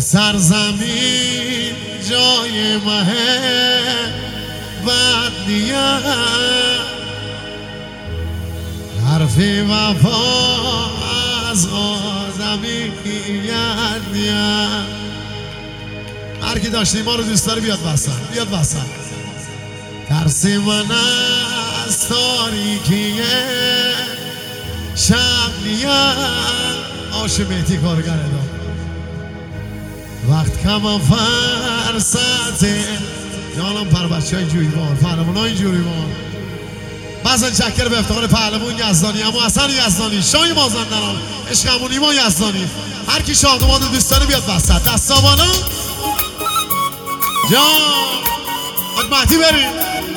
سرزمین جای محبت نیست، حرف وفا از آدمیت نیست. هر کی داشتی ما رو دوست داره بیاد وسط، بیاد وسط. ترس من از تاریکی شب نیست. آش مهدی کارگر ادام وقت کم فرصته جانم پر بچه های جویبان پهلوان های جویبان. بعضا چکر به افتخار پهلوان یزدانی اما حسن یزدانی شای مازندران عشقمون ایمان یزدانی. هر کی شاهدوماد دوست داره بیاد وسط. دستا بالا جان حاج مهدی بریم.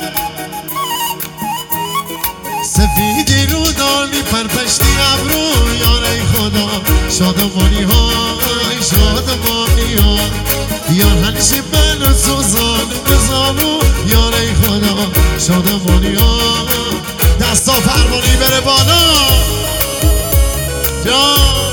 سفیدی رو دانی پرپشتی ابرو یاره خدا شادمانی های شادمانی ها یار هنشی من و سوزانو بزانو یاره خدا شادمانی ها. دستا فرمانی بره بالا جان.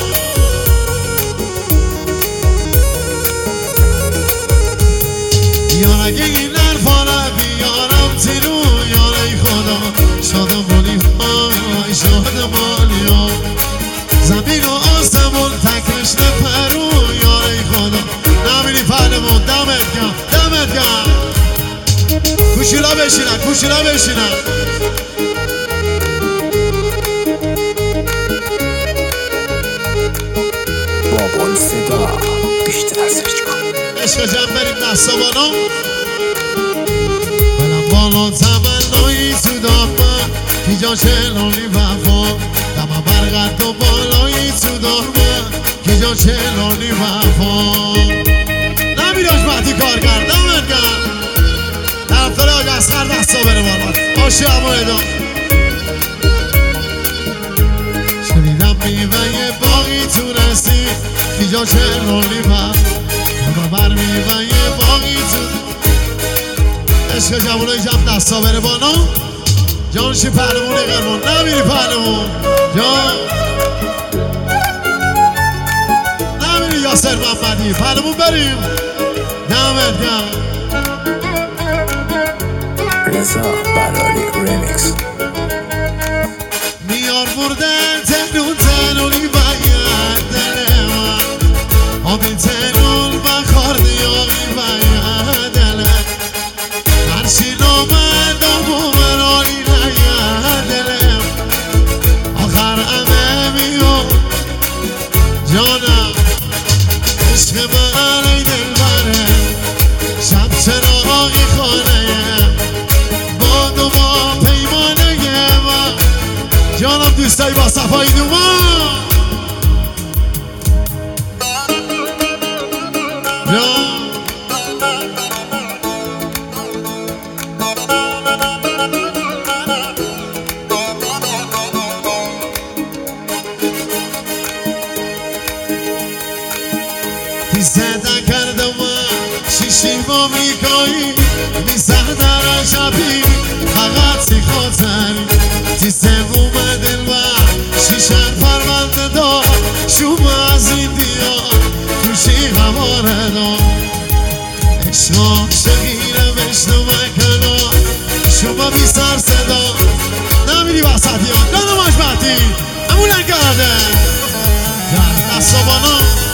یار اگه این حرفا رو بیارم تیرو یاره خدا شادمانی های شادمانی ها زمین و آسمون تکش نپرو یاره خدا. نمیری پهلوان دمت گرم دمت گرم. کوشیلا بشینن کوشیلا بشینن. بابان صدا بیشتر سرچ کن. عشق جمع بریم دستابانا بلم بالا تمنایی تو دامن کی جا چلانی وفا دم برقد و بالایی تو دامن کی جا چلانی وفا. نمیری حاج مهدی کارگر دمت گرم. طرفدار حاج اصغر دستا بره بالا. آشی اما ادام شنیدم میوه باقی تو رسی کی جا چلانی وفا بر میوه باقی تو. عشق جوانای جمع دستا بره بالا. جانشی پهلوان قرمان نمیری پهلوان جان. نمیری یاسر محمدی پهلوان بریم دمت گرم. رضا براری ریمیکس. میار بردن تنون تنونی باید دل من آبی تنون بخار دیاقی باید دل هرچی نامدم و برانی نید دلم آخر همه میون جانم. عشق من ای دل بره شب چراغی خانه باد و با پیمانه من جانم دوستایی با صفایی دومان جان. زده کردم شیشی با میکایی میزه در عجبی فقط سی خاطری تیسه اومدن و شیشن پرونده دار شما از این دیار توشی هماره دار اشراق شغیره بشنو مکنار شما بی سر صدا. نمیری وسط یا نه حاج مهدی همون لنگرده دستا بالا